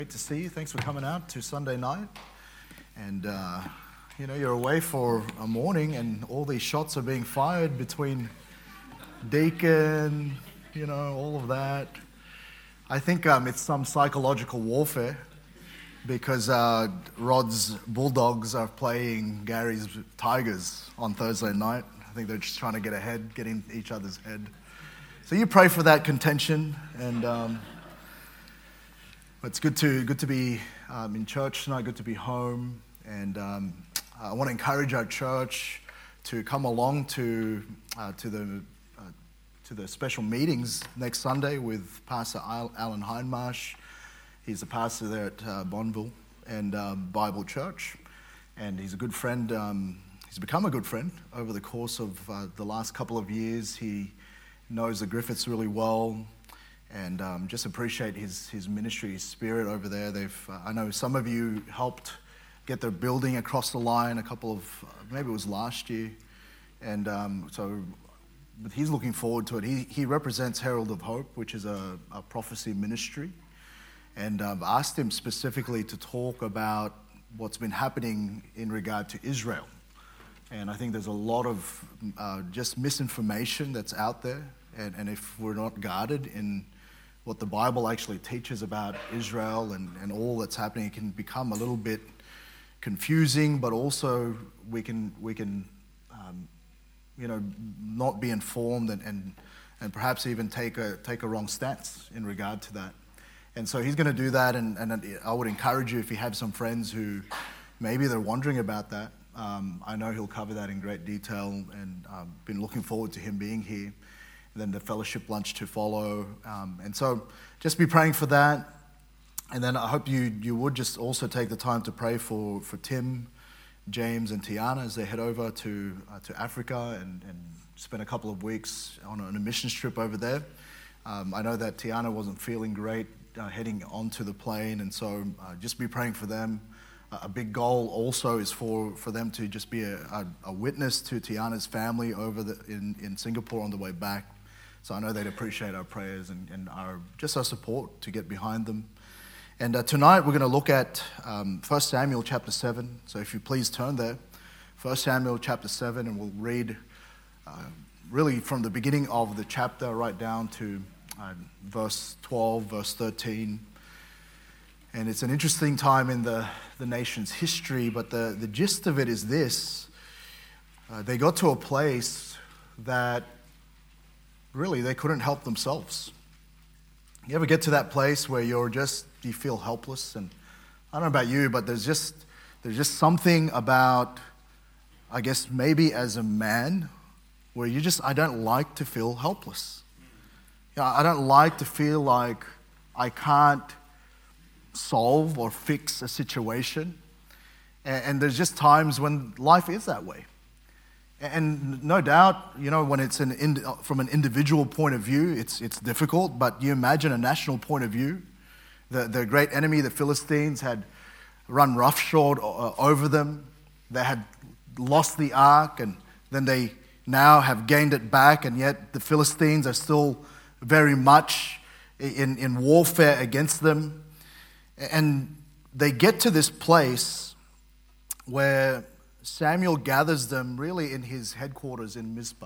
Great to see you. Thanks for coming out to Sunday night. And, you're away for a morning and all these shots are being fired between Deacon, all of that. I think it's some psychological warfare because Rod's Bulldogs are playing Gary's Tigers on Thursday night. I think they're just trying to get ahead, get in each other's head. So you pray for that contention, and it's good to be in church tonight. Good to be home, and I want to encourage our church to come along to the special meetings next Sunday with Pastor Alan Hindmarsh. He's a pastor there at Bonville and Bible Church, and he's a good friend. He's become a good friend over the course of the last couple of years. He knows the Griffiths really well, and just appreciate his ministry, his spirit over there. I know some of you helped get their building across the line a couple of, maybe it was last year, and but he's looking forward to it. He represents Herald of Hope, which is a prophecy ministry, and I've asked him specifically to talk about what's been happening in regard to Israel. And I think there's a lot of just misinformation that's out there. And if we're not guarded in what the Bible actually teaches about Israel and all that's happening, it can become a little bit confusing, but also we can not be informed and perhaps even take a wrong stance in regard to that. And so he's going to do that, and I would encourage you, if you have some friends who maybe they're wondering about that, I know he'll cover that in great detail, and been looking forward to him being here. And then the fellowship lunch to follow, and so just be praying for that. And then I hope you would just also take the time to pray for Tim, James, and Tiana as they head over to Africa and spend a couple of weeks on a missions trip over there. I know that Tiana wasn't feeling great heading onto the plane, and so just be praying for them. A big goal also is for them to just be a witness to Tiana's family over in Singapore on the way back. So I know they'd appreciate our prayers and our support to get behind them. And tonight we're going to look at 1 Samuel chapter 7. So if you please turn there, 1 Samuel chapter 7, and we'll read really from the beginning of the chapter right down to verse 12, verse 13. And it's an interesting time in the nation's history, but the gist of it is this. They got to a place that really they couldn't help themselves. You ever get to that place where you feel helpless? And I don't know about you, but there's just something about, I guess maybe as a man, where I don't like to feel helpless. I don't like to feel like I can't solve or fix a situation. And there's just times when life is that way. And no doubt, when it's from an individual point of view, it's difficult. But you imagine a national point of view. The great enemy, the Philistines, had run roughshod over them. They had lost the ark, and then they now have gained it back. And yet the Philistines are still very much in warfare against them. And they get to this place where Samuel gathers them really in his headquarters in Mizpah.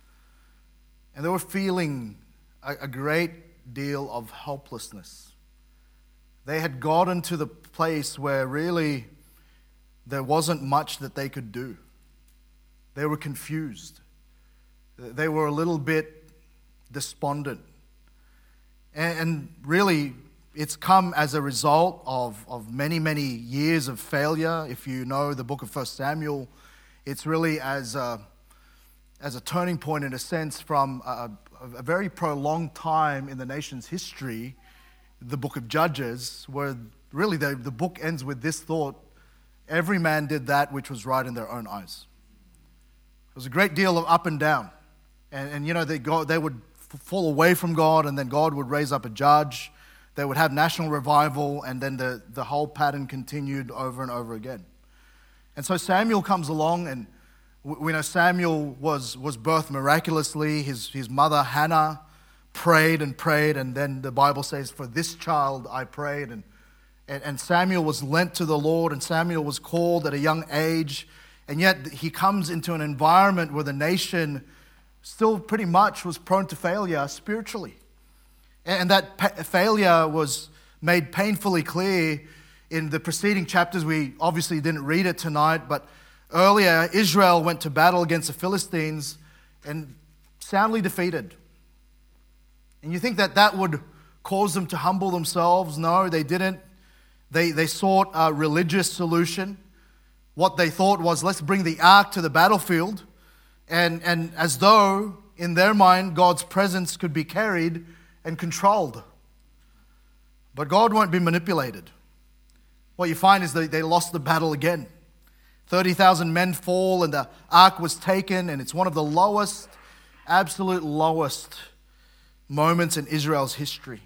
And they were feeling a great deal of helplessness. They had gotten to the place where really there wasn't much that they could do. They were confused. They were a little bit despondent. And really, it's come as a result of many, many years of failure. If you know the book of 1 Samuel, it's really as a turning point in a sense from a very prolonged time in the nation's history, the book of Judges, where really the book ends with this thought: every man did that which was right in their own eyes. There was a great deal of up and down. And they would fall away from God, and then God would raise up a judge. They would have national revival, and then the whole pattern continued over and over again. And so Samuel comes along, and we know Samuel was birthed miraculously. His mother Hannah prayed, and then the Bible says, "For this child I prayed," And Samuel was lent to the Lord, and Samuel was called at a young age. And yet he comes into an environment where the nation still pretty much was prone to failure spiritually. And that failure was made painfully clear in the preceding chapters. We obviously didn't read it tonight, but earlier Israel went to battle against the Philistines and soundly defeated. And you think that that would cause them to humble themselves? No, they didn't. They sought a religious solution. What they thought was, let's bring the ark to the battlefield. And as though, in their mind, God's presence could be carried and controlled. But God won't be manipulated. What you find is they lost the battle again. 30,000 men fall and the ark was taken, and it's one of the lowest, absolute lowest moments in Israel's history.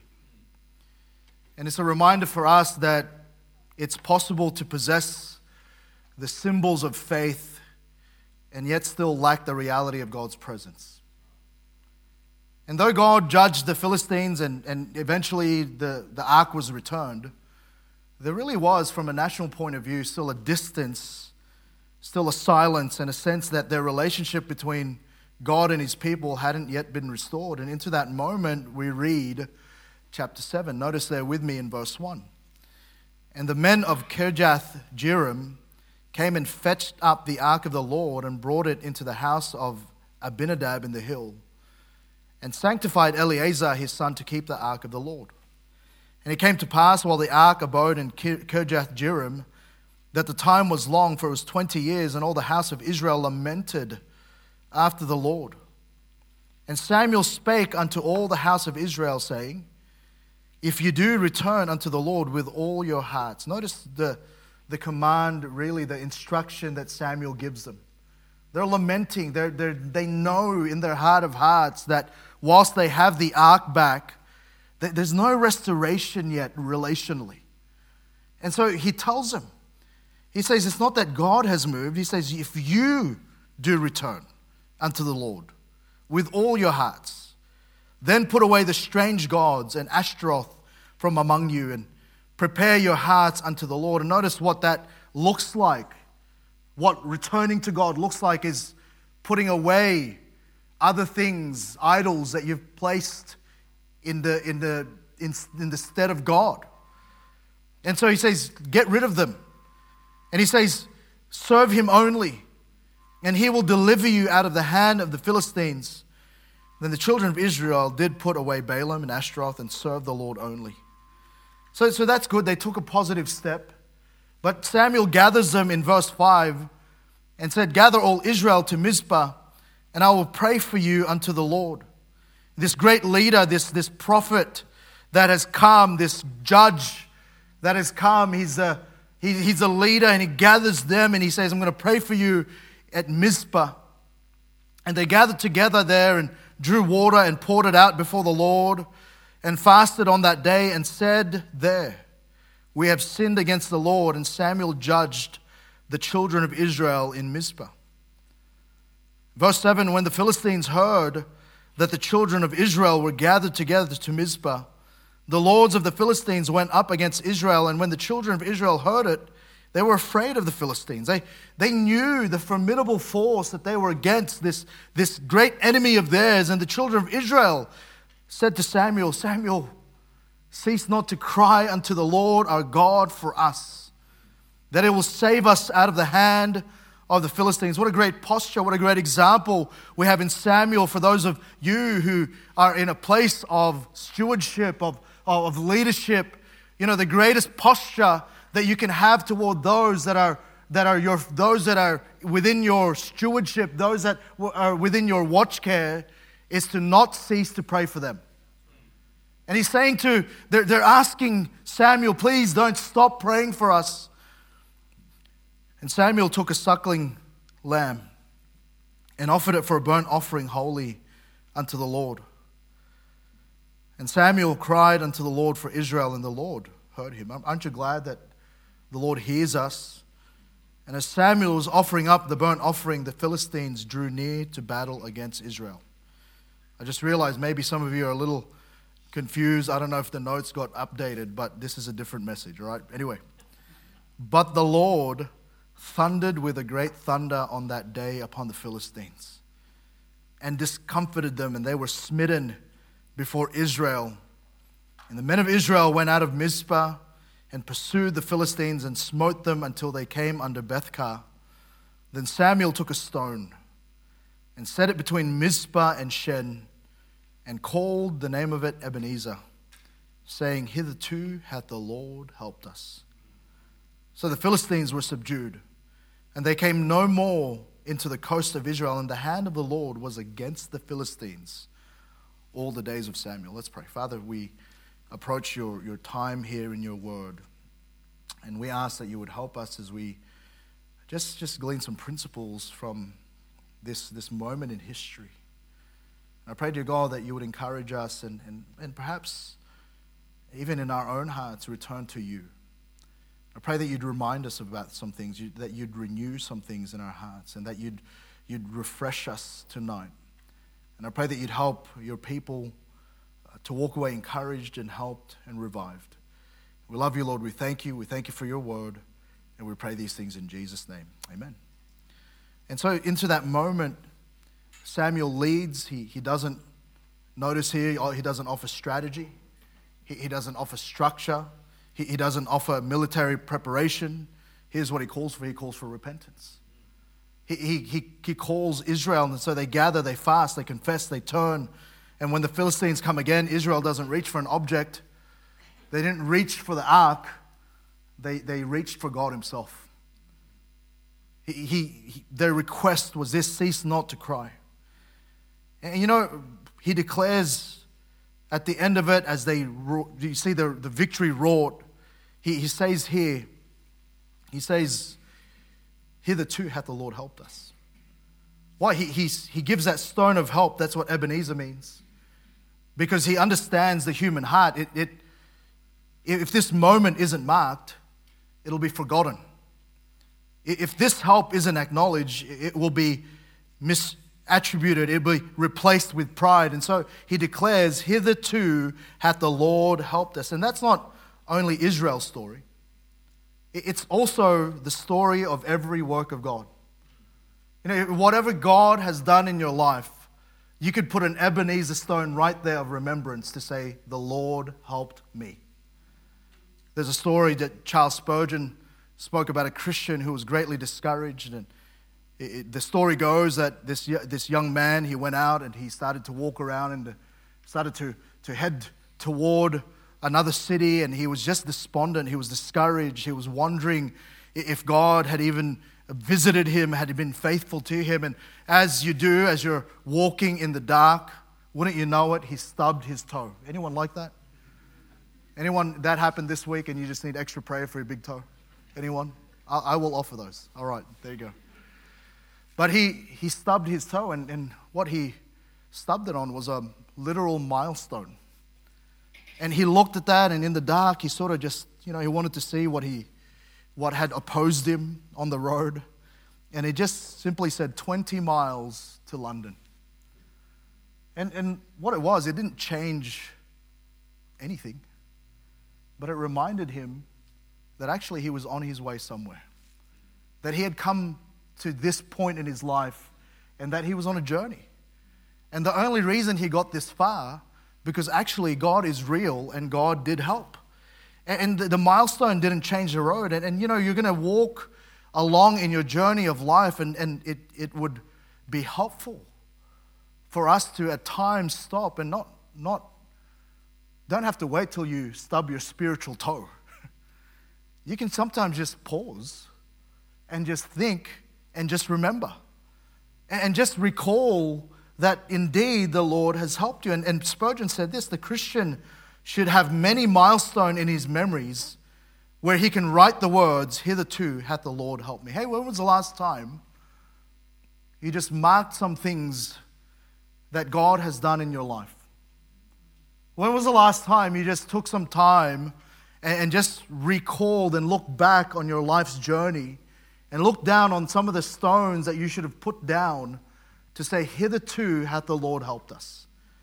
And it's a reminder for us that it's possible to possess the symbols of faith and yet still lack the reality of God's presence. And though God judged the Philistines and eventually the ark was returned, there really was, from a national point of view, still a distance, still a silence, and a sense that their relationship between God and his people hadn't yet been restored. And into that moment, we read chapter 7. Notice there with me in verse 1. And the men of Kirjath-jearim came and fetched up the ark of the Lord and brought it into the house of Abinadab in the hill, and sanctified Eleazar his son to keep the ark of the Lord. And it came to pass, while the ark abode in Kirjath-jearim, that the time was long, for it was 20 years, and all the house of Israel lamented after the Lord. And Samuel spake unto all the house of Israel, saying, if you do return unto the Lord with all your hearts. Notice the command, really, the instruction that Samuel gives them. They're lamenting. They know in their heart of hearts that whilst they have the ark back, there's no restoration yet relationally. And so he tells them, he says, it's not that God has moved. He says, if you do return unto the Lord with all your hearts, then put away the strange gods and Ashtaroth from among you, and prepare your hearts unto the Lord. And notice what that looks like. What returning to God looks like is putting away other things, idols that you've placed in the stead of God. And so he says, get rid of them. And he says, serve him only, and he will deliver you out of the hand of the Philistines. Then the children of Israel did put away Balaam and Ashtaroth and serve the Lord only. So that's good. They took a positive step. But Samuel gathers them in verse 5 and said, gather all Israel to Mizpah, and I will pray for you unto the Lord. This great leader, this prophet that has come, this judge that has come, he's a leader, and he gathers them and he says, I'm going to pray for you at Mizpah. And they gathered together there and drew water and poured it out before the Lord, and fasted on that day and said there, we have sinned against the Lord. And Samuel judged the children of Israel in Mizpah. Verse 7, when the Philistines heard that the children of Israel were gathered together to Mizpah, the lords of the Philistines went up against Israel. And when the children of Israel heard it, they were afraid of the Philistines. They knew the formidable force that they were against, this great enemy of theirs. And the children of Israel said to Samuel, Samuel, cease not to cry unto the Lord our God for us, that it will save us out of the hand of the Philistines. What a great posture, what a great example we have in Samuel for those of you who are in a place of stewardship, of leadership. You know, the greatest posture that you can have toward those that are within your stewardship, those that are within your watch care, is to not cease to pray for them. And he's saying they're asking Samuel, please don't stop praying for us. And Samuel took a suckling lamb and offered it for a burnt offering holy unto the Lord. And Samuel cried unto the Lord for Israel, and the Lord heard him. Aren't you glad that the Lord hears us? And as Samuel was offering up the burnt offering, the Philistines drew near to battle against Israel. I just realized maybe some of you are a little confused. I don't know if the notes got updated, but this is a different message, all right? Anyway. But the Lord thundered with a great thunder on that day upon the Philistines and discomfited them, and they were smitten before Israel. And the men of Israel went out of Mizpah and pursued the Philistines and smote them until they came under Bethkar. Then Samuel took a stone and set it between Mizpah and Shen and called the name of it Ebenezer, saying, Hitherto hath the Lord helped us. So the Philistines were subdued, and they came no more into the coast of Israel, and the hand of the Lord was against the Philistines all the days of Samuel. Let's pray. Father, we approach your time here in your word, and we ask that you would help us as we just glean some principles from this moment in history. I pray, dear God, that you would encourage us and perhaps even in our own hearts return to you. I pray that you'd remind us about some things, that you'd renew some things in our hearts, and that you'd refresh us tonight. And I pray that you'd help your people to walk away encouraged and helped and revived. We love you, Lord. We thank you. We thank you for your word. And we pray these things in Jesus' name. Amen. And so into that moment, Samuel leads. He doesn't, notice here, he doesn't offer strategy. He doesn't offer structure. He doesn't offer military preparation. Here's what he calls for. He calls for repentance. He calls Israel, and so they gather, they fast, they confess, they turn. And when the Philistines come again, Israel doesn't reach for an object. They didn't reach for the ark. They reached for God himself. Their request was this: cease not to cry. And you know, he declares at the end of it, as you see the victory wrought, he says here, he says, hitherto hath the Lord helped us. Why? He gives that stone of help. That's what Ebenezer means. Because he understands the human heart. If this moment isn't marked, it'll be forgotten. If this help isn't acknowledged, it will be misattributed. It will be replaced with pride. And so he declares, hitherto hath the Lord helped us. And that's not only Israel's story. It's also the story of every work of God. You know, whatever God has done in your life, you could put an Ebenezer stone right there of remembrance to say, the Lord helped me. There's a story that Charles Spurgeon spoke about a Christian who was greatly discouraged. And the story goes that this young man, he went out and he started to walk around and started to head toward another city, and he was just despondent. He was discouraged. He was wondering if God had even visited him, had he been faithful to him. And as you do, as you're walking in the dark, wouldn't you know it, he stubbed his toe. Anyone like that? Anyone that happened this week and you just need extra prayer for your big toe? Anyone? I will offer those. All right, there you go. But he stubbed his toe, and what he stubbed it on was a literal milestone. And he looked at that, and in the dark, he sort of just, he wanted to see what had opposed him on the road. And it just simply said 20 miles to London. And what it was, it didn't change anything. But it reminded him that actually he was on his way somewhere. That he had come to this point in his life and that he was on a journey. And the only reason he got this far, because actually God is real and God did help. And the milestone didn't change the road. And you're going to walk along in your journey of life, and it would be helpful for us to at times stop and don't have to wait till you stub your spiritual toe. You can sometimes just pause and just think and just remember and just recall that indeed the Lord has helped you. And Spurgeon said this: the Christian should have many milestones in his memories where he can write the words, hitherto hath the Lord helped me. Hey, when was the last time you just marked some things that God has done in your life? When was the last time you just took some time and just recalled and looked back on your life's journey and looked down on some of the stones that you should have put down to say, hitherto hath the Lord helped us?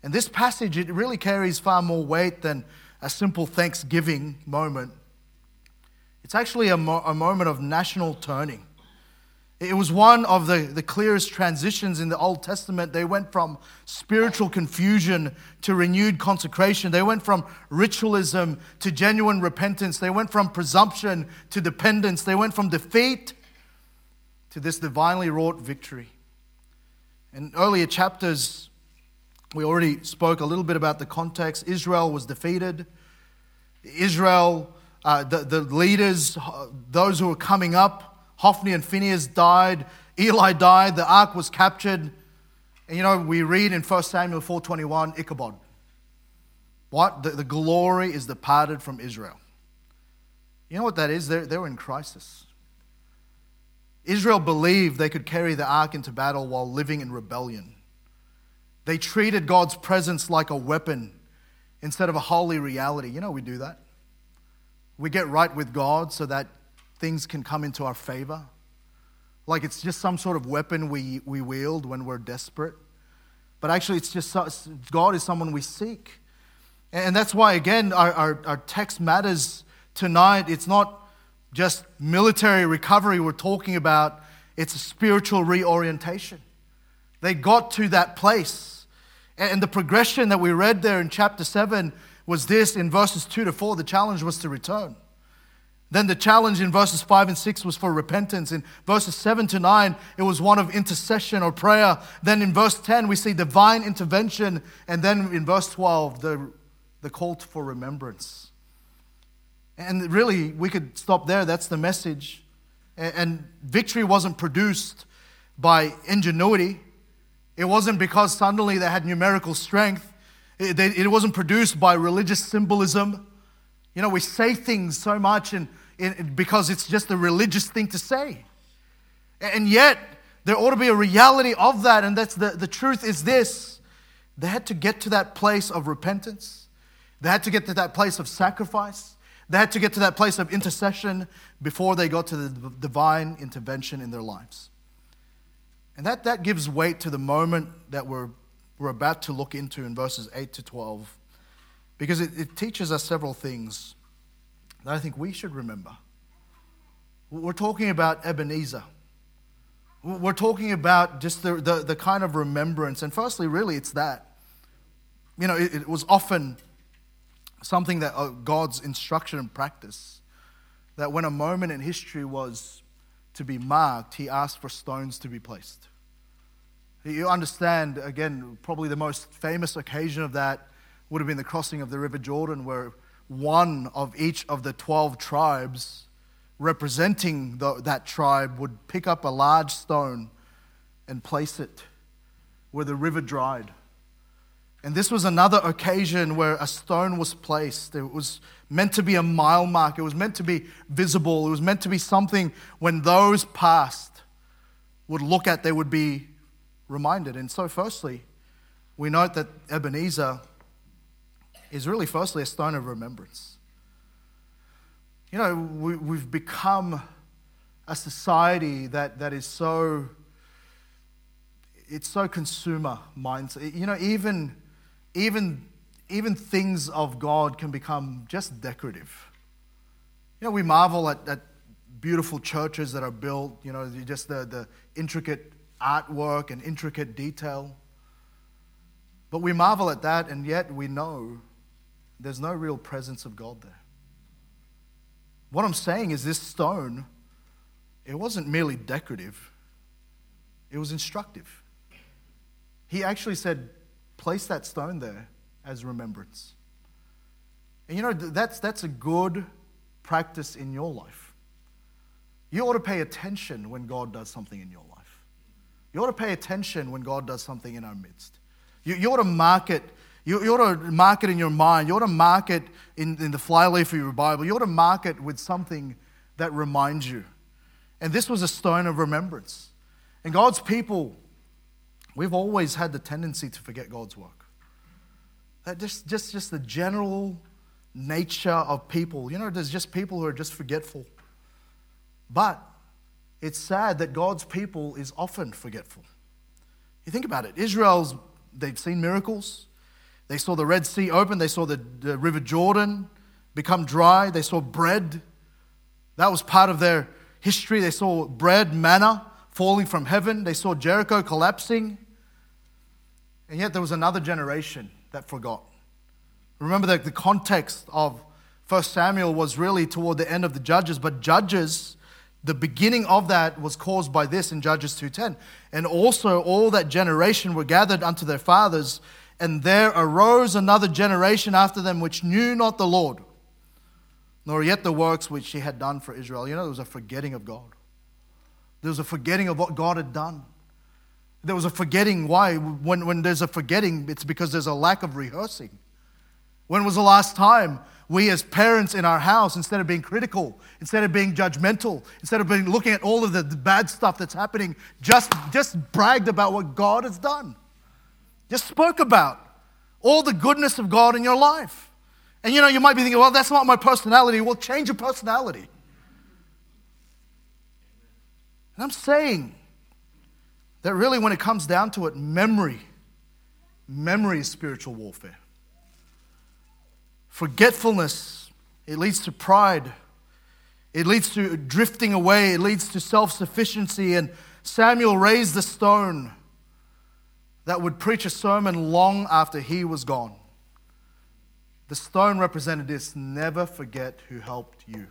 And this passage, it really carries far more weight than a simple thanksgiving moment. It's actually a moment of national turning. It was one of the clearest transitions in the Old Testament. They went from spiritual confusion to renewed consecration. They went from ritualism to genuine repentance. They went from presumption to dependence. They went from defeat to this divinely wrought victory. In earlier chapters, we already spoke a little bit about the context. Israel was defeated. Israel, the leaders, those who were coming up, Hophni and Phinehas died. Eli died. The ark was captured. And we read in 1 Samuel 4:21, Ichabod. What? The glory is departed from Israel. You know what that is? They were in crisis. Israel believed they could carry the ark into battle while living in rebellion. They treated God's presence like a weapon instead of a holy reality. We do that. We get right with God so that things can come into our favor. Like it's just some sort of weapon we wield when we're desperate. But actually it's just God is someone we seek. And that's why, again, our text matters tonight. It's not just military recovery we're talking about. It's a spiritual reorientation. They got to that place. And the progression that we read there in chapter 7 was this. In verses 2-4, the challenge was to return. Then the challenge in verses 5 and 6 was for repentance. In verses 7-9, it was one of intercession or prayer. Then in verse 10, we see divine intervention. And then in verse 12, the call for remembrance. And really, we could stop there. That's the message. And victory wasn't produced by ingenuity. It wasn't because suddenly they had numerical strength. It wasn't produced by religious symbolism. We say things so much because it's just a religious thing to say. And yet, there ought to be a reality of that. And that's the truth is this. They had to get to that place of repentance. They had to get to that place of sacrifice. They had to get to that place of intercession before they got to the divine intervention in their lives. And that gives weight to the moment that we're about to look into in verses 8-12. Because it teaches us several things that I think we should remember. We're talking about Ebenezer. We're talking about just the kind of remembrance. And firstly, really, it's that. It was often something that God's instruction and practice, that when a moment in history was to be marked, he asked for stones to be placed. You understand, again, probably the most famous occasion of that would have been the crossing of the River Jordan, where one of each of the 12 tribes representing that tribe would pick up a large stone and place it where the river dried. And this was another occasion where a stone was placed. It was meant to be a mile mark. It was meant to be visible. It was meant to be something when those passed would look at, they would be reminded. And so firstly, we note that Ebenezer is really firstly a stone of remembrance. We've become a society that is so consumer mindset. Even things of God can become just decorative. We marvel at beautiful churches that are built, just the intricate artwork and intricate detail. But we marvel at that, and yet we know there's no real presence of God there. What I'm saying is this stone, it wasn't merely decorative. It was instructive. He actually said, place that stone there as remembrance. And that's a good practice in your life. You ought to pay attention when God does something in your life. You ought to pay attention when God does something in our midst. You ought to mark it. You ought to mark it in your mind. You ought to mark it in the flyleaf of your Bible. You ought to mark it with something that reminds you. And this was a stone of remembrance. And God's people, we've always had the tendency to forget God's work. Just the general nature of people. There's just people who are just forgetful. But it's sad that God's people is often forgetful. You think about it. They've seen miracles. They saw the Red Sea open. They saw the River Jordan become dry. They saw bread. That was part of their history. They saw bread, manna, falling from heaven. They saw Jericho collapsing. And yet there was another generation that forgot. Remember that the context of 1 Samuel was really toward the end of the Judges, but Judges, the beginning of that was caused by this in Judges 2:10. And also all that generation were gathered unto their fathers, and there arose another generation after them which knew not the Lord, nor yet the works which he had done for Israel. You know, there was a forgetting of God. There was a forgetting of what God had done. There was a forgetting. Why? When there's a forgetting, it's because there's a lack of rehearsing. When was the last time we as parents in our house, instead of being critical, instead of being judgmental, instead of looking at all of the bad stuff that's happening, just bragged about what God has done? Just spoke about all the goodness of God in your life. And you know, you might be thinking, well, that's not my personality. Well, change your personality. And I'm saying that really when it comes down to it, memory is spiritual warfare. Forgetfulness, it leads to pride. It leads to drifting away. It leads to self-sufficiency. And Samuel raised the stone that would preach a sermon long after he was gone. The stone represented this: never forget who helped you.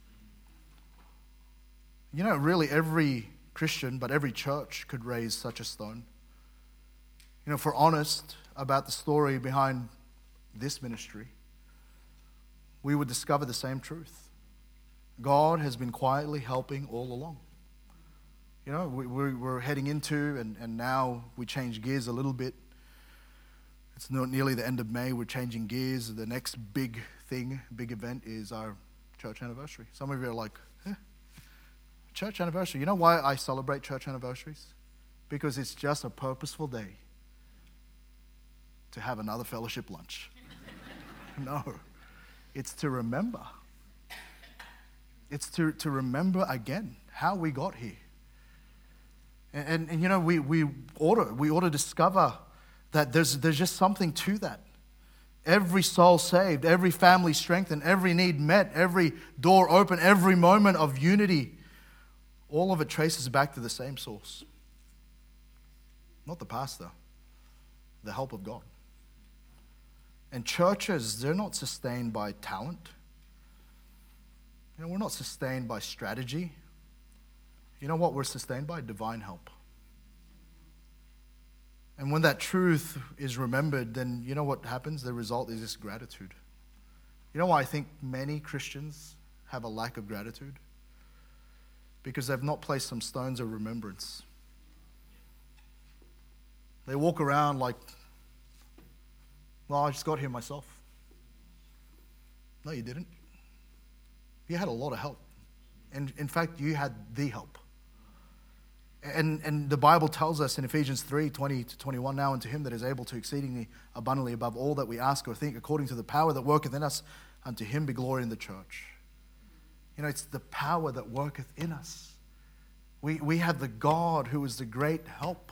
You know, really every Christian, but every church could raise such a stone. You know, if we're honest about the story behind this ministry, we would discover the same truth. God has been quietly helping all along. You know, we're heading into, and now we change gears a little bit. It's not nearly the end of May. We're changing gears. The next big event is our church anniversary. Some of you are like, church anniversary. You know why I celebrate church anniversaries? Because it's just a purposeful day to have another fellowship lunch. No. It's to remember. It's to remember again how we got here. And you know, we ought to discover that there's just something to that. Every soul saved, every family strengthened, every need met, every door open, every moment of unity, all of it traces back to the same source. Not the pastor, the help of God. And churches, they're not sustained by talent. You know, we're not sustained by strategy. You know what we're sustained by? Divine help. And when that truth is remembered, then you know what happens? The result is this gratitude. You know why I think many Christians have a lack of gratitude? Because they've not placed some stones of remembrance. They walk around like, well, I just got here myself. No, you didn't. You had a lot of help. And in fact, you had the help. And the Bible tells us in Ephesians 3:20-21, now unto him that is able to exceedingly abundantly above all that we ask or think, according to the power that worketh in us, unto him be glory in the church. You know, it's the power that worketh in us. We have the God who is the great help.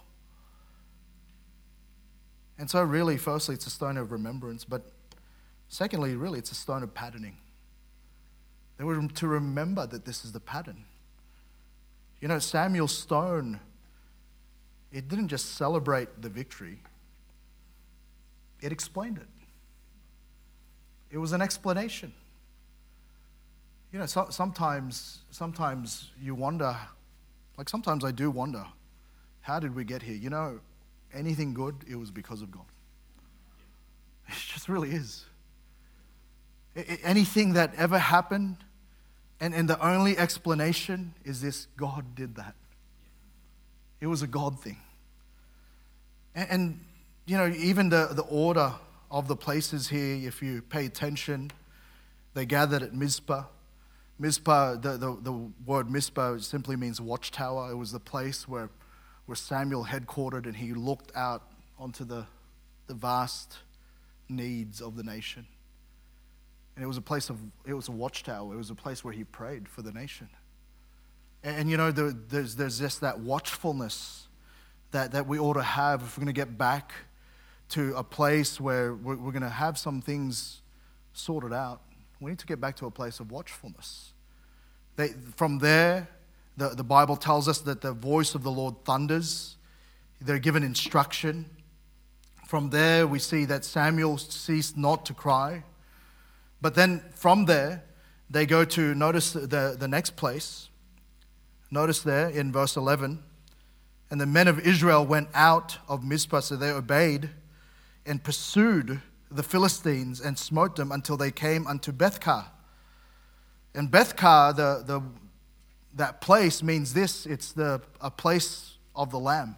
And so really, firstly, it's a stone of remembrance. But secondly, really, it's a stone of patterning. They were to remember that this is the pattern. You know, Samuel's stone, it didn't just celebrate the victory. It explained it. It was an explanation. You know, sometimes you wonder, like sometimes I do wonder, how did we get here? You know, anything good, it was because of God. It just really is. Anything that ever happened, and the only explanation is this: God did that. It was a God thing. And you know, even the order of the places here, if you pay attention, they gathered at Mizpah. Mizpah, the word Mizpah simply means watchtower. It was the place where Samuel headquartered, and he looked out onto the vast needs of the nation. And it was a watchtower. It was a place where he prayed for the nation. And you know, there's just that watchfulness that we ought to have if we're going to get back to a place where we're going to have some things sorted out, we need to get back to a place of watchfulness. From there, the Bible tells us that the voice of the Lord thunders. They're given instruction. From there, we see that Samuel ceased not to cry. But then from there, they go to, notice the next place. Notice there in verse 11, and the men of Israel went out of Mizpah, so they obeyed and pursued the Philistines and smote them until they came unto Bethkar. And Bethkar, that place means this, it's a place of the Lamb.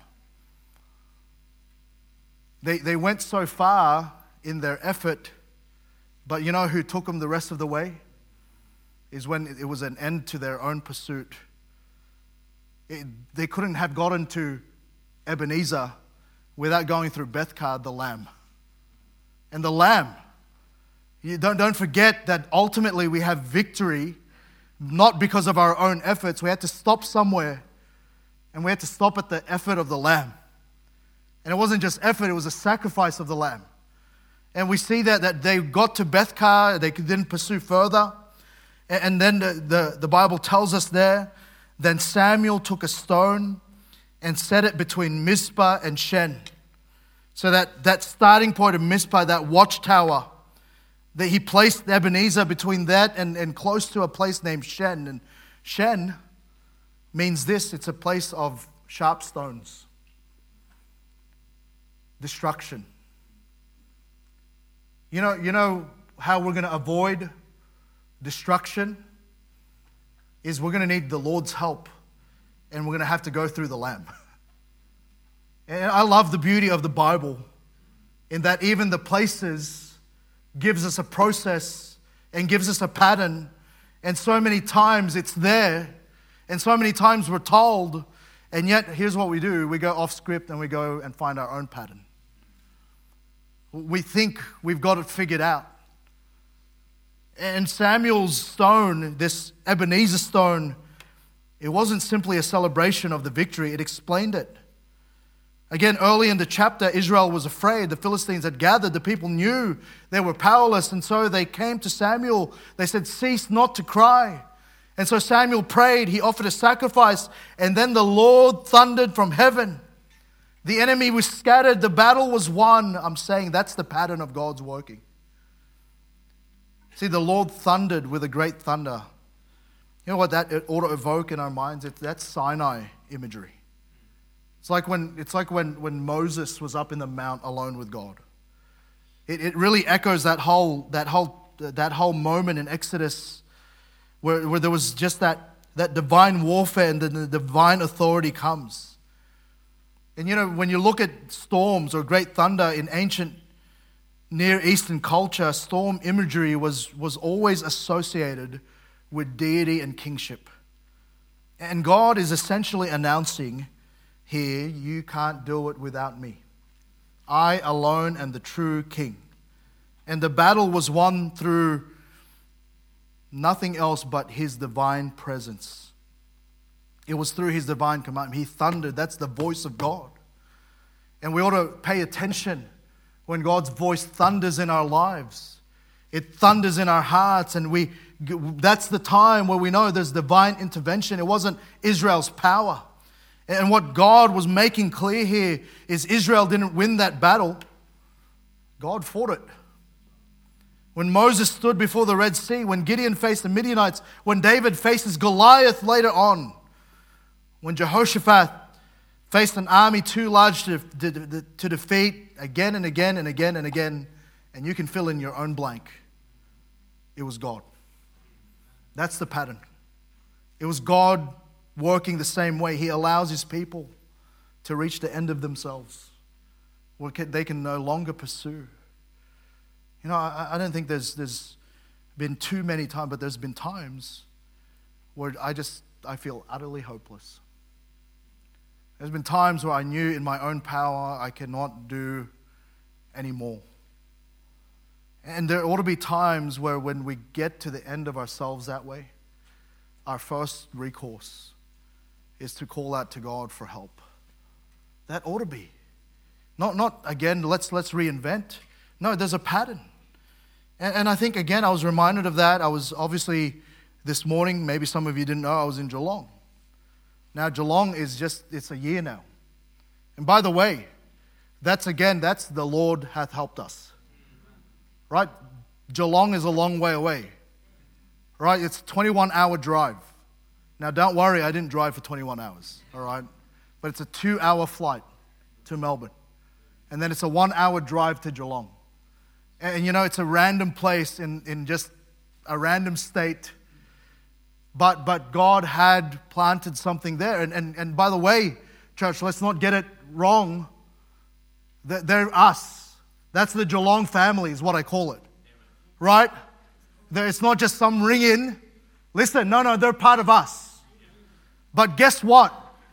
They went so far in their effort, but you know who took them the rest of the way? Is when it was an end to their own pursuit. They couldn't have gotten to Ebenezer without going through Bethkar, the Lamb. And the Lamb, you don't forget that ultimately we have victory, not because of our own efforts. We had to stop somewhere, and we had to stop at the effort of the Lamb. And it wasn't just effort, it was a sacrifice of the Lamb. And we see that they got to Bethkar, they didn't pursue further. And then the Bible tells us there, then Samuel took a stone and set it between Mizpah and Shen. So that starting point of Mizpah, that watchtower, that he placed Ebenezer between that and close to a place named Shen. And Shen means this, it's a place of sharp stones. Destruction. You know how we're going to avoid destruction? Is we're going to need the Lord's help, and we're going to have to go through the Lamb. And I love the beauty of the Bible in that even the places gives us a process and gives us a pattern, and so many times it's there, and so many times we're told, and yet here's what we do, we go off script and we go and find our own pattern. We think we've got it figured out. And Samuel's stone, this Ebenezer stone, it wasn't simply a celebration of the victory, it explained it. Again, early in the chapter, Israel was afraid. The Philistines had gathered. The people knew they were powerless. And so they came to Samuel. They said, cease not to cry. And so Samuel prayed. He offered a sacrifice. And then the Lord thundered from heaven. The enemy was scattered. The battle was won. I'm saying that's the pattern of God's working. See, the Lord thundered with a great thunder. You know what that ought to evoke in our minds? That's Sinai imagery. It's like when Moses was up in the mount alone with God. It really echoes that whole moment in Exodus where there was just that divine warfare and the divine authority comes. And you know, when you look at storms or great thunder in ancient Near Eastern culture, storm imagery was always associated with deity and kingship. And God is essentially announcing here, you can't do it without me. I alone am the true king. And the battle was won through nothing else but his divine presence. It was through his divine command. He thundered. That's the voice of God. And we ought to pay attention when God's voice thunders in our lives. It thunders in our hearts, and that's the time where we know there's divine intervention. It wasn't Israel's power. And what God was making clear here is Israel didn't win that battle. God fought it. When Moses stood before the Red Sea, when Gideon faced the Midianites, when David faces Goliath later on, when Jehoshaphat faced an army too large to defeat again and again and again and again, and you can fill in your own blank, it was God. That's the pattern. It was God working the same way. He allows his people to reach the end of themselves, where they can no longer pursue. You know, I don't think there's been too many times, but there's been times where I feel utterly hopeless. There's been times where I knew in my own power I cannot do any more. And there ought to be times where when we get to the end of ourselves that way, our first recourse is to call out to God for help. That ought to be. Not again, let's reinvent. No, there's a pattern. And I think, again, I was reminded of that. I was obviously this morning, maybe some of you didn't know, I was in Geelong. Now, Geelong is it's a year now. And by the way, that's the Lord hath helped us. Right? Geelong is a long way away. Right? It's a 21-hour drive. Now, don't worry, I didn't drive for 21 hours. All right? But it's a 2-hour flight to Melbourne. And then it's a 1-hour drive to Geelong. And it's a random place in just a random state. But God had planted something there. And by the way, church, let's not get it wrong. They're us. That's the Geelong family is what I call it. Right? It's not just some ring-in. Listen, no, they're part of us. But guess what?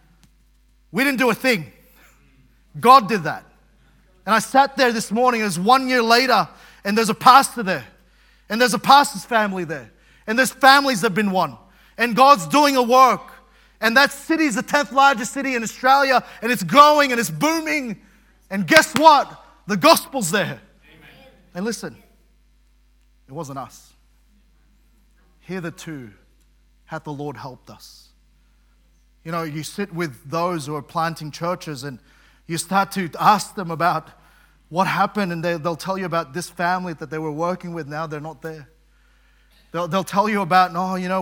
We didn't do a thing. God did that. And I sat there this morning, it was 1 year later, and there's a pastor there. And there's a pastor's family there. And there's families that have been won. And God's doing a work. And that city is the 10th largest city in Australia. And it's growing and it's booming. And guess what? The gospel's there. Amen. And listen, it wasn't us. Hitherto hath the Lord helped us. You sit with those who are planting churches and you start to ask them about what happened, and they'll tell you about this family that they were working with. Now they're not there. They'll tell you about,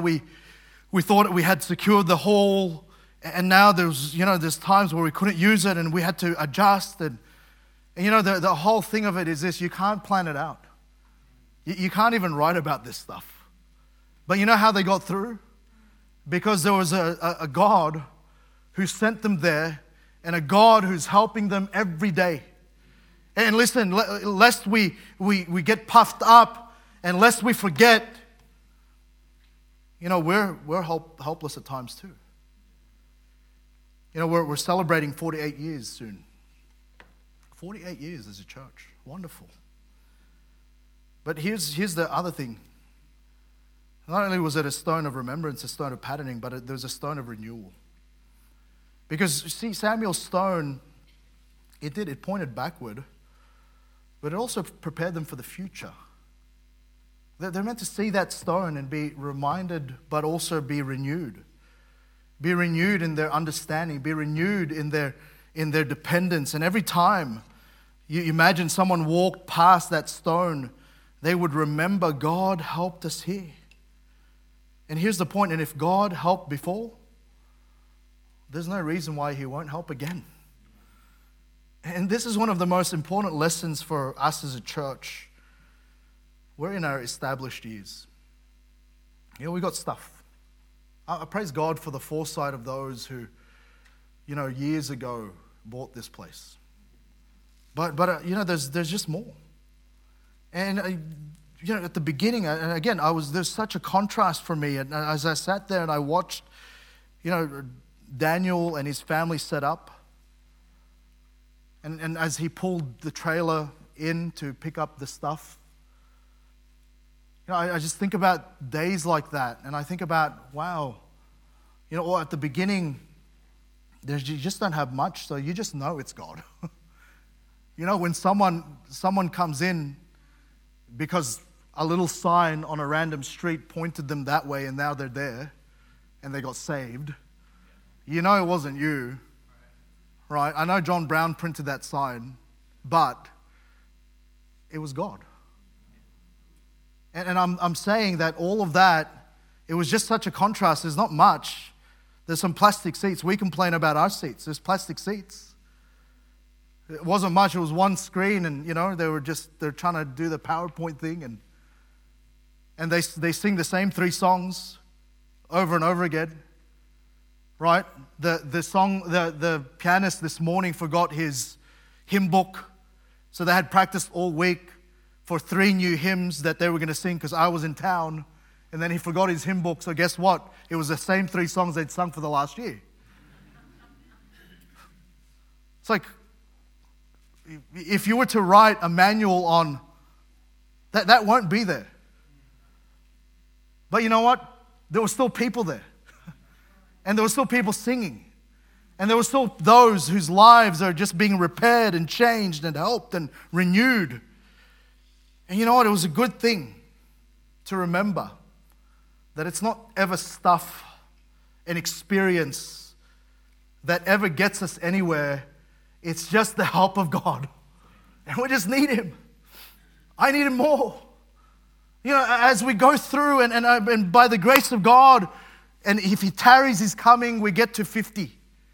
we thought we had secured the hall, and now there's times where we couldn't use it and we had to adjust. And the whole thing of it is this: you can't plan it out. You can't even write about this stuff. But you know how they got through? Because there was a God who sent them there, and a God who's helping them every day. And listen, lest we get puffed up, and lest we forget, we're helpless at times too. We're celebrating 48 years soon. 48 years as a church. Wonderful. But here's the other thing. Not only was it a stone of remembrance, a stone of patterning, but there was a stone of renewal. Because, see, Samuel's stone, it pointed backward, but it also prepared them for the future. They're meant to see that stone and be reminded, but also be renewed. Be renewed in their understanding, be renewed in their dependence. And every time you imagine someone walked past that stone, they would remember, God helped us here. And here's the point, and if God helped before, there's no reason why He won't help again. And this is one of the most important lessons for us as a church. We're in our established years. We got stuff. I praise God for the foresight of those who, years ago bought this place. But there's just more. And at the beginning, and again, there's such a contrast for me. And as I sat there and I watched, Daniel and his family set up, and as he pulled the trailer in to pick up the stuff, I just think about days like that, and I think about, wow, or at the beginning, you just don't have much, so you just know it's God. When someone comes in because a little sign on a random street pointed them that way, and now they're there, and they got saved. It wasn't you, right? I know John Brown printed that sign, but it was God. And I'm saying that all of that, it was just such a contrast. There's not much. There's some plastic seats. We complain about our seats. There's plastic seats. It wasn't much. It was one screen, and they're trying to do the PowerPoint thing, and they sing the same 3 songs over and over again. Right? The pianist this morning forgot his hymn book, so they had practiced all week for 3 new hymns that they were going to sing because I was in town, and then he forgot his hymn book. So guess what? It was the same 3 songs they'd sung for the last year. It's like, if you were to write a manual on that won't be there. But you know what? There were still people there. And there were still people singing. And there were still those whose lives are just being repaired and changed and helped and renewed. And you know what? It was a good thing to remember that it's not ever stuff and experience that ever gets us anywhere. It's just the help of God. And we just need Him. I need Him more. You know, as we go through and by the grace of God, and if He tarries His coming, we get to 50.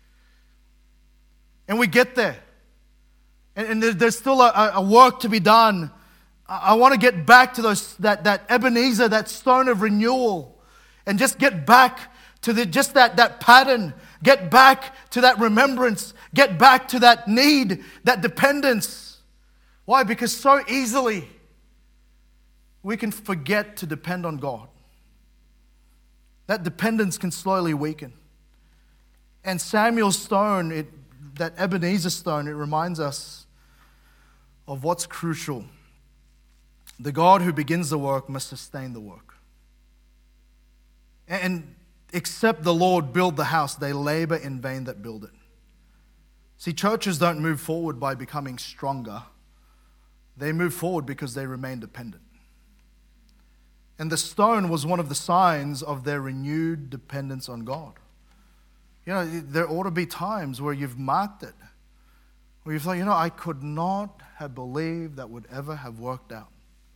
And we get there. And there's still a work to be done. I want to get back to that Ebenezer, that stone of renewal, and just get back to that pattern, get back to that remembrance, get back to that need, that dependence. Why? Because so easily we can forget to depend on God. That dependence can slowly weaken. And Samuel's stone, that Ebenezer stone, it reminds us of what's crucial. The God who begins the work must sustain the work. And except the Lord build the house, they labor in vain that build it. See, churches don't move forward by becoming stronger. They move forward because they remain dependent. And the stone was one of the signs of their renewed dependence on God. You know, there ought to be times where you've marked it, where you've thought, I could not have believed that would ever have worked out.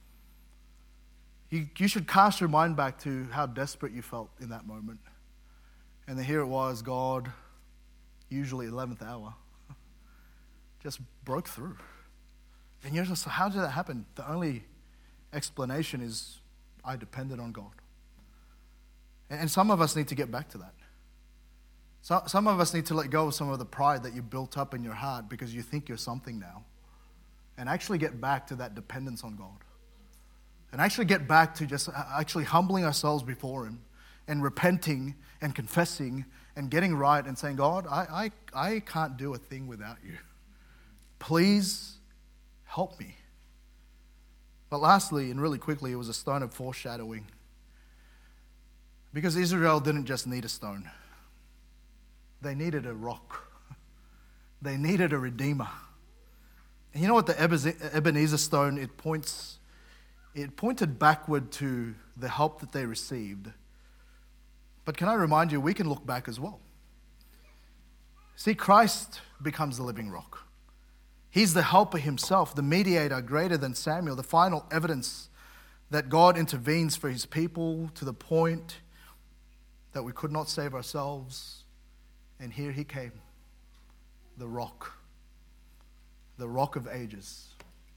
You should cast your mind back to how desperate you felt in that moment. And then here it was, God, usually 11th hour, just broke through. And you're just, how did that happen? The only explanation is I depended on God. And some of us need to get back to that. So, some of us need to let go of some of the pride that you built up in your heart because you think you're something now. And actually get back to that dependence on God. And actually get back to just actually humbling ourselves before Him and repenting and confessing and getting right and saying, God, I can't do a thing without You. Please help me. But lastly, and really quickly, it was a stone of foreshadowing. Because Israel didn't just need a stone. They needed a rock. They needed a redeemer. And you know what the Ebenezer stone, it pointed backward to the help that they received. But can I remind you, we can look back as well. See, Christ becomes the living rock. He's the helper Himself, the mediator greater than Samuel, the final evidence that God intervenes for His people to the point that we could not save ourselves. And here He came, the rock of ages.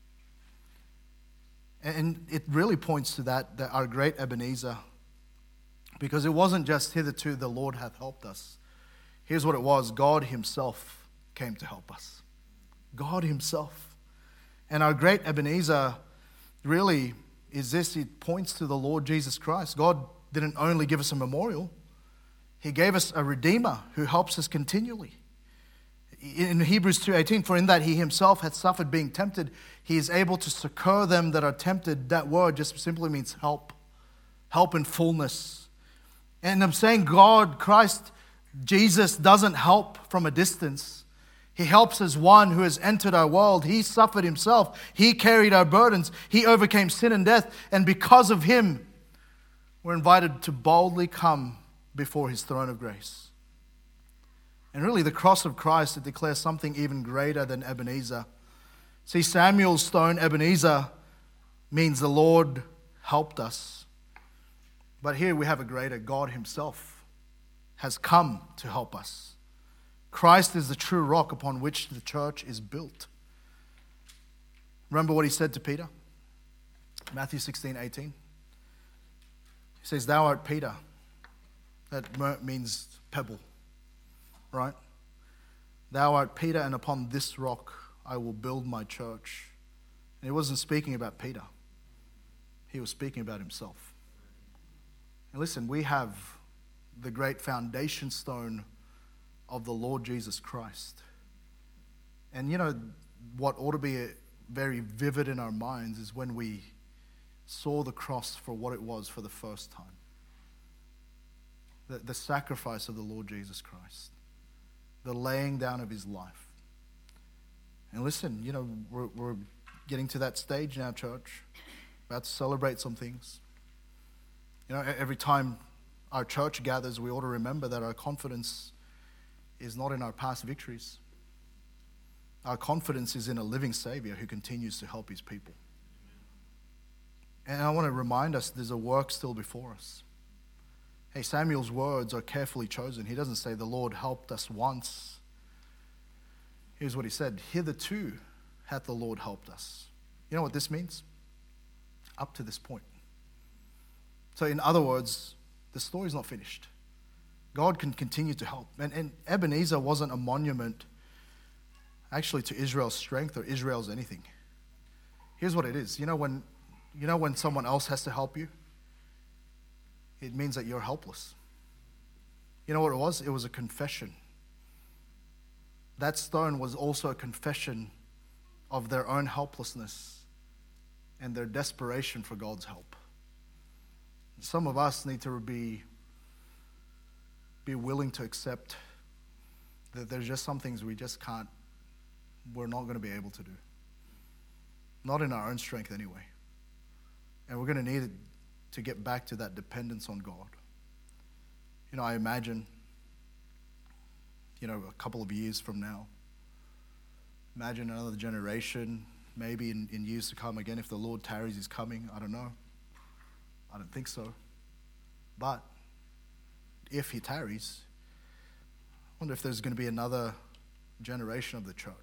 And it really points to that our great Ebenezer, because it wasn't just hitherto the Lord hath helped us. Here's what it was, God Himself came to help us. God Himself. And our great Ebenezer really is this, it points to the Lord Jesus Christ. God didn't only give us a memorial, He gave us a Redeemer who helps us continually. In Hebrews 2:18, for in that He Himself hath suffered being tempted, He is able to succor them that are tempted. That word just simply means help in fullness. And I'm saying God, Christ, Jesus doesn't help from a distance. He helps as one who has entered our world. He suffered Himself. He carried our burdens. He overcame sin and death. And because of Him, we're invited to boldly come before His throne of grace. And really, the cross of Christ, it declares something even greater than Ebenezer. See, Samuel's stone, Ebenezer, means the Lord helped us. But here we have a greater. God Himself has come to help us. Christ is the true rock upon which the church is built. Remember what He said to Peter? Matthew 16:18. He says, thou art Peter. That means pebble, right? Thou art Peter, and upon this rock I will build my church. And He wasn't speaking about Peter. He was speaking about Himself. And listen, we have the great foundation stone of the Lord Jesus Christ. And you know, what ought to be very vivid in our minds is when we saw the cross for what it was for the first time. The sacrifice of the Lord Jesus Christ. the laying down of his life. And listen, we're getting to that stage now, church, about to celebrate some things. Every time our church gathers, we ought to remember that our confidence is not in our past victories. Our confidence is in a living Savior who continues to help his people. And I want to remind us there's a work still before us. Hey, Samuel's words are carefully chosen. He doesn't say the Lord helped us once. Here's what he said: hitherto hath the Lord helped us. You know what this means? Up to this point. So in other words, the story's not finished. God can continue to help. And Ebenezer wasn't a monument actually to Israel's strength or Israel's anything. Here's what it is. When someone else has to help you, it means that you're helpless. You know what it was? It was a confession. That stone was also a confession of their own helplessness and their desperation for God's help. Some of us need to be willing to accept that there's just some things we're not going to be able to do. Not in our own strength anyway. And we're going to need to get back to that dependence on God. I imagine, a couple of years from now, imagine another generation, maybe in years to come again, if the Lord tarries, he's coming. I don't know. I don't think so. But if he tarries, I wonder if there's going to be another generation of the church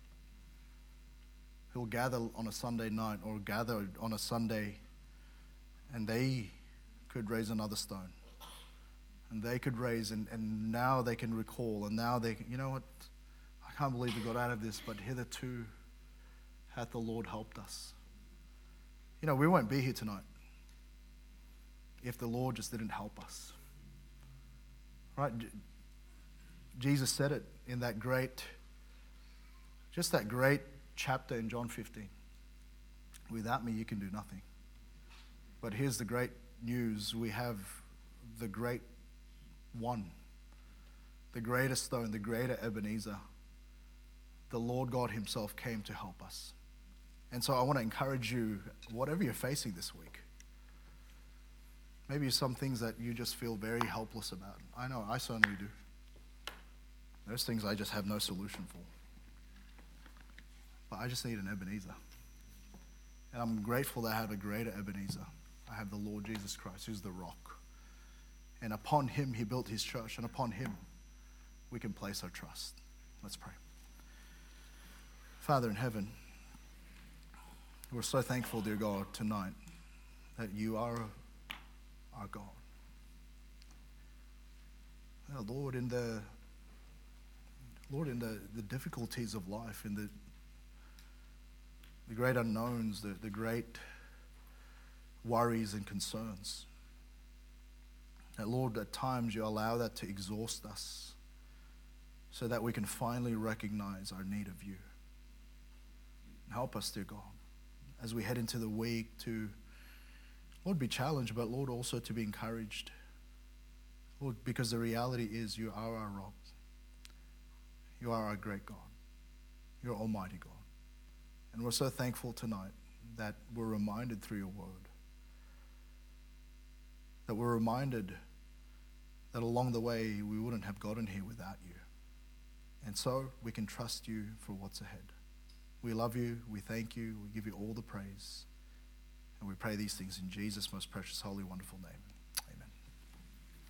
who will gather on a Sunday night or gather on a Sunday, and they could raise another stone. And they could raise, and now they can recall, and now they can, you know what? I can't believe we got out of this, but hitherto hath the Lord helped us. We won't be here tonight if the Lord just didn't help us. Right? Jesus said it in that great chapter in John 15. Without me, you can do nothing. But here's the great news. We have the great one, the greatest stone, the greater Ebenezer. The Lord God himself came to help us. And so I want to encourage you, whatever you're facing this week, maybe some things that you just feel very helpless about. I know, I certainly do. There's things I just have no solution for. But I just need an Ebenezer. And I'm grateful that I have a greater Ebenezer. I have the Lord Jesus Christ, who's the rock. And upon him, he built his church. And upon him, we can place our trust. Let's pray. Father in heaven, we're so thankful, dear God, tonight that you are our God. Lord, in the difficulties of life, in the great unknowns, the great worries and concerns, that, Lord, at times you allow that to exhaust us so that we can finally recognize our need of you. Help us, dear God, as we head into the week to, Lord, be challenged, but Lord, also to be encouraged. Lord, because the reality is you are our rock. You are our great God. You're Almighty God. And we're so thankful tonight that we're reminded through your word, that we're reminded that along the way we wouldn't have gotten here without you. And so we can trust you for what's ahead. We love you, we thank you, we give you all the praise. And we pray these things in Jesus' most precious, holy, wonderful name.